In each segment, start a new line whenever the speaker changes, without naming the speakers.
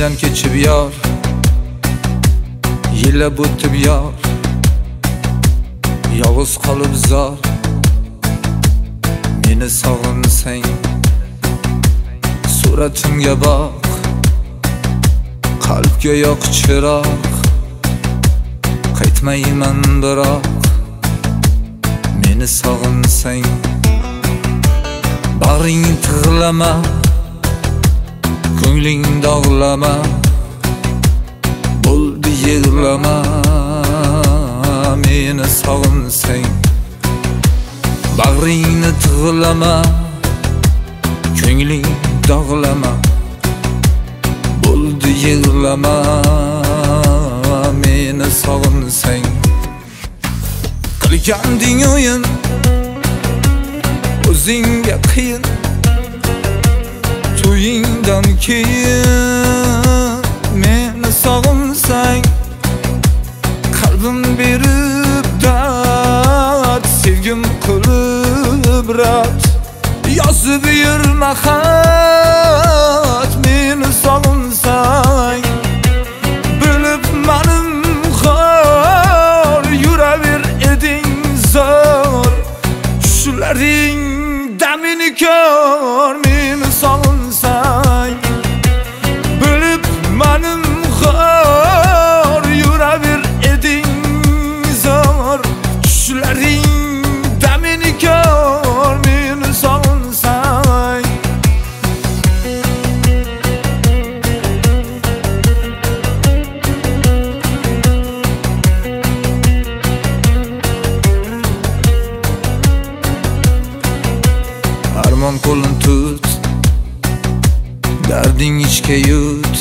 Ko'zingdan kechib yor, yillab o'tib yor, yolg'iz qolib zor. Meni sog'insang, suratimga boq, qalbga yoq chiroq. Qaytmayman biroq, meni sog'insang, bag'ring tig'lama, ko'ngling dog'lama, bo'ldi yig'lama. Meni sog'insang, bag'ringni tig'lama, ko'ngling dog'lama, bo'ldi yig'lama. Meni sog'insang, qilganding o'yin o'zingga qiyin, to'yingdan keyin. Meni sog'insang, qalbim berib dard, sevgim qilib rat, yozib yurma xat. Meni sog'insang, bilib manim xor, yuraver eding zor, shularning damini ko'r. Meni sog'insang, bilib manim xor, yuraver eding zor, shularning damini ko'r. Meni sog'insang, armon qo'lin tut, darding ichga yut,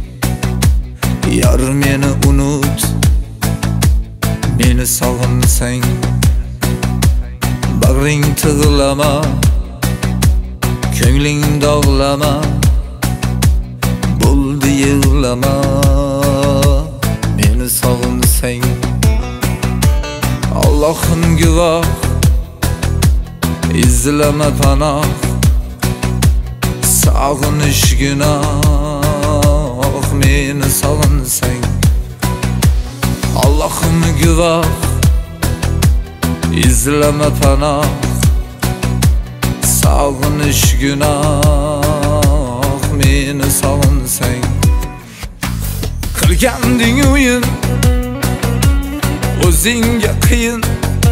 yor meni unut. Meni sog'insang, bag'ring tig'lama, ko'ngling dog'lama, bo'ldi yig'lama. Meni sog'insang, Allohim guvoh, izlama panoh, sog'inish gunoh. Meni sog'insang, Allohim guvoh, izlama panoh, sog'inish gunoh. Meni sog'insang, qilganding o'yin o'zingga qiyin,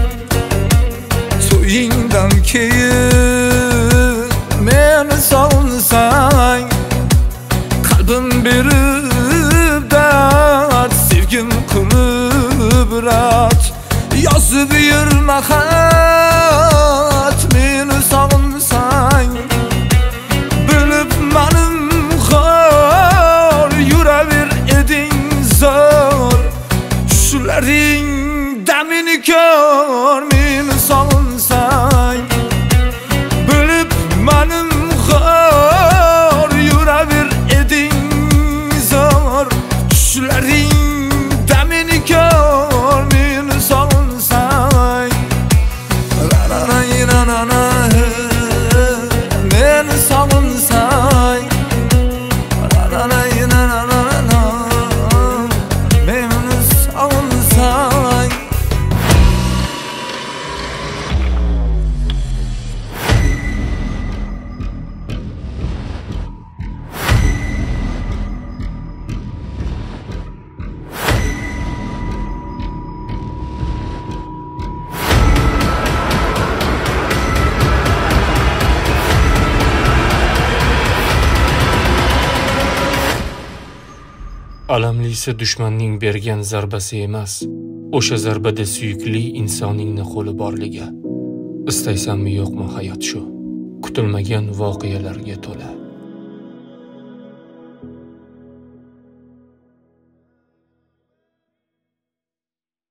to'yingdan keyin. Meni sog'insang, qalbim berib dard, sevgim qilib rat, yozib yurma xat. Meni sog'insang, bilib manim xor, yuraver eding zor, shularning damini ko'r. Meni sog'insang, bilib manim xor, yuraver eding zor, shularning damini ko'r. Meni sog'insang, la-la-la-la-la-la, meni sog'insang, la-la-la-la-la-la, meni sog'insang.
Alamlisi dushmanning bergan zarbasi emas, o'sha zarbada suyukli insoningni qo'li borligi. Istaysanmi yo'qmi hayot shu, kutilmagan voqealarga to'la.